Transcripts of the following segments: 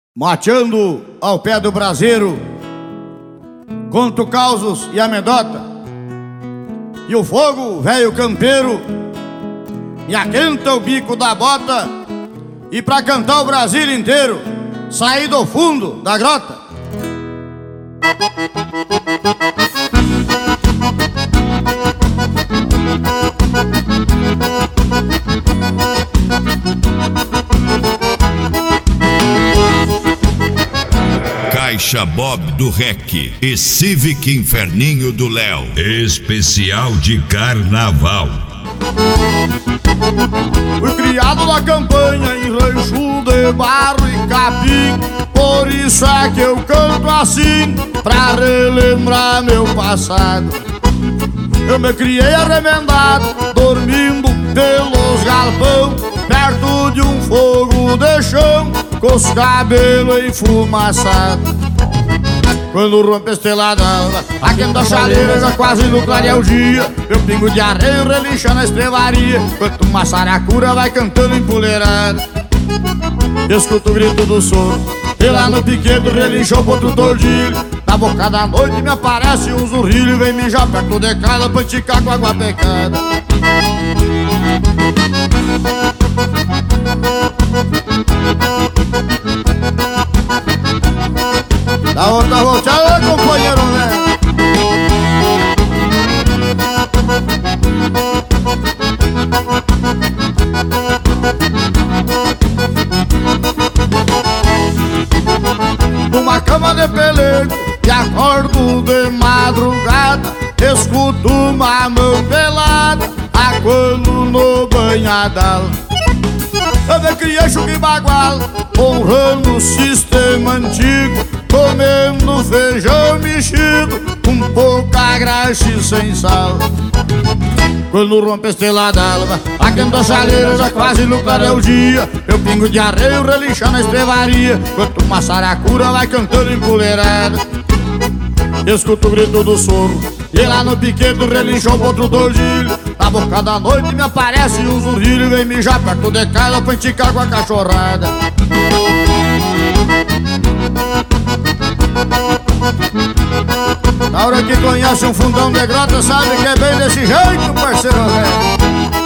Mateando ao pé do braseiro, conto causos e amedota, e o fogo, velho campeiro, me aquenta o bico da bota, e pra cantar o Brasil inteiro, saí do fundo da grota. Caixa Bob do Rec e Civic Inferninho do Léo. Especial de carnaval. Fui criado na campanha em rancho de barro e capim, por isso é que eu canto assim, pra relembrar meu passado. Eu me criei arremendado, dormindo pelos galpão, perto de um fogo de chão, com os cabelos enfumaçados. Quando rompe a estrela d'alva, aquenta a chaleira, já quase no clarear o dia, meu pingo de areia relincha na estrevaria, enquanto uma saracura vai cantando empoleirada. Escuto o grito do soro, e lá no piquedo relincha o potro tordilho. Na boca da noite me aparece um zurrilho, vem mijar perto de casa pra esticar com água pecada. Da outra volteada, companheiro, né? Numa cama de pelego e acordo de madrugada, escuto uma mão pelada aguando no banhadal. Eu me criei chuca e bagual, honrando o sistema antigo, comendo feijão mexido, com pouca graxa e sem sal. Quando rompe a estrela d'alva, aquenta a chaleira, já quase no clarear o dia, meu pingo de areia relincha na estrevaria, enquanto uma saracura vai cantando empoleirada. Escuto o grito do soro, e lá no piquedo relincha o potro tordilho. Na boca da noite me aparece um zurrilho, vem mijar perto de casa pra esticar com a cachorrada. Na hora que conhece um fundão de grota, sabe que é bem desse jeito, parceiro velho.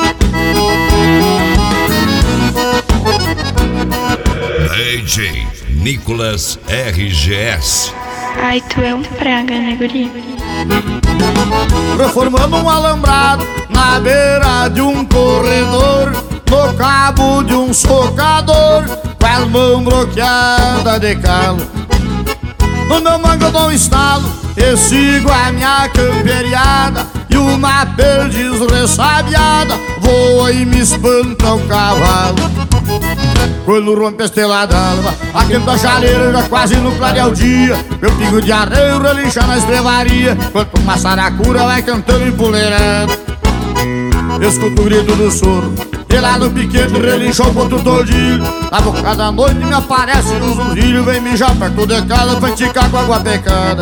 DJ Nicolas RGS. Ai, tu é um praga, né, guri? Reformando um alambrado na beira de um corredor, no cabo de um socador, com as mãos bloqueadas de calo. No meu mango eu dou um estalo e sigo a minha camperiada, e uma perdiz ressabiada voa e me espanta o cavalo. Quando rompe a estrela d'alva, aquenta a chaleira, já quase no clarear o dia, meu pingo de areia relincha na estrevaria, enquanto uma saracura vai cantando empoleirada. Escuto o grito do soro, e lá no piquete relincha o potro tordilho. Na boca da noite me aparece um zurrilho, vem mijar perto de casa pra esticar com água pecada.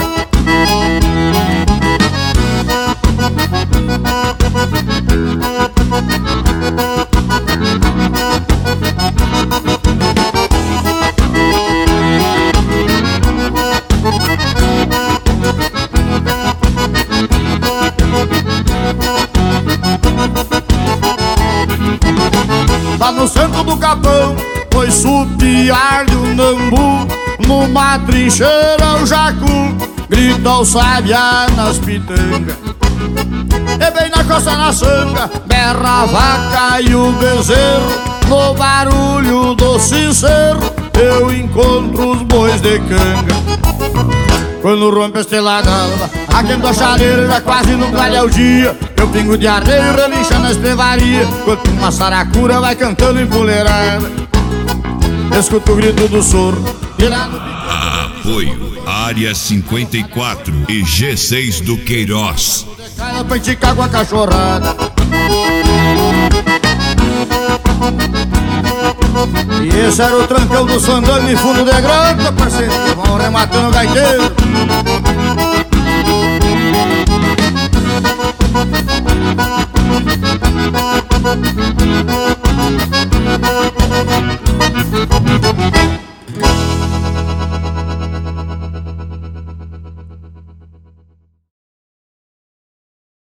Lá no centro do capão, foi supiar de um nambu, numa trincheira o jacu grita o sabiá nas pitangas. E bem na costa na sanga, berra a vaca e o bezerro, no barulho do sincero eu encontro os bois de canga. Quando rompe a estrela d'alva, aquenta a chaleira, já quase no clarear o dia, meu pingo de areia relincha na estrevaria, enquanto uma saracura vai cantando empoleirada. Escuto o grito do soro, e lá no Apoio Área 54 e G6 do Queiroz. pra esticar com a cachorrada. E esse era o trancão do Sandano em fundo de grota, parceiro, que vão rematando o gaiteiro.